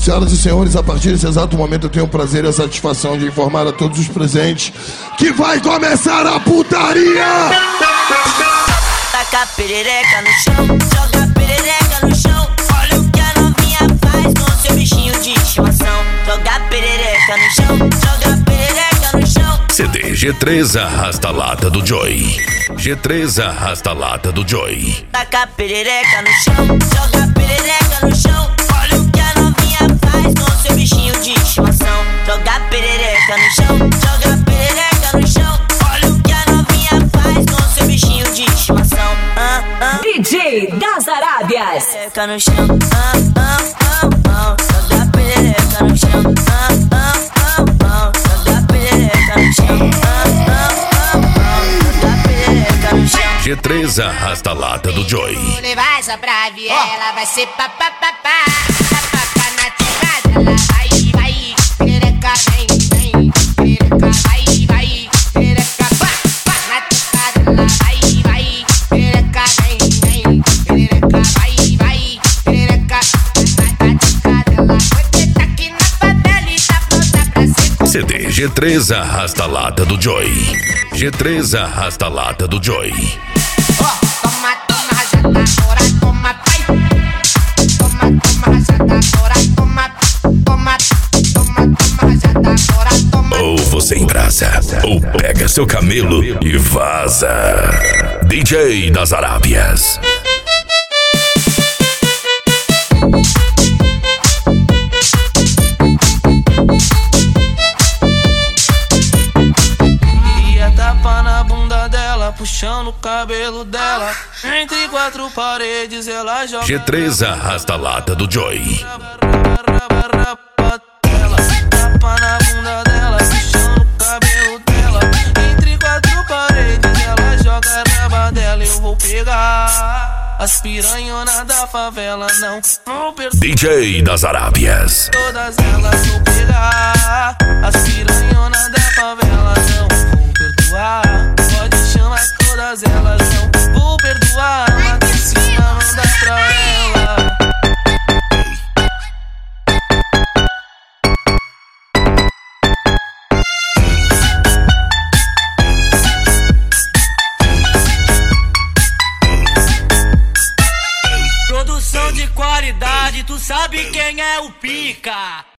Senhoras e senhores, a partir desse exato momento eu tenho o prazer e a satisfação de informar a todos os presentes que vai começar a putaria! Taca a perereca no chão, joga a perereca no chão. Olha o que a novinha faz com seu bichinho de estimação. Joga a perereca no chão, joga a perereca no chão. CD G3 arrasta a lata do Joey. G3 arrasta a lata do Joey. Taca a perereca no chão, joga a perereca no chão. Olha o que a novinha faz com seu bichinho de estimação. Joga a perereca no chão, joga a perereca no chão. Olha o que a novinha faz com seu bichinho de estimação. DJ das Arábias. Perereca no chão, joga a perereca no chão, joga a perereca no chão, joga a perereca no chão. G3 arrasta a lata do Joey. Vou levar essa pra viela, vai ser papapá. Papapá na tica dela, vai, perereca vem, perereca vai, perereca pá, na tica dela, vai, perereca vem, perereca vai, perereca na tica dela. Você tá aqui na favela e tá pronta pra ser CD G3 arrasta a lata do Joey. G3 arrasta a lata do Joey. Toma, rajada, agora toma, pai. Toma, rajada, agora toma, rajada, agora toma. Ou você embrasa, ou pega seu camelo e vaza. DJ das Arábias. Tapa na bunda dela, puxando o cabelo dela. Entre quatro paredes ela joga. G3 arrasta a lata do Joey. Tapa na bunda dela, puxando o cabelo dela. Entre quatro paredes ela joga a raba dela. Eu vou pegar as piranhonas da favela, não vou perder. DJ das Arábias. Todas elas vou pegar as piranhonas da favela, não vou perdoar. Pode chamar todas elas, não vou perdoar. Mata em cima, manda pra ela. Produção de qualidade, tu sabe quem é o pica.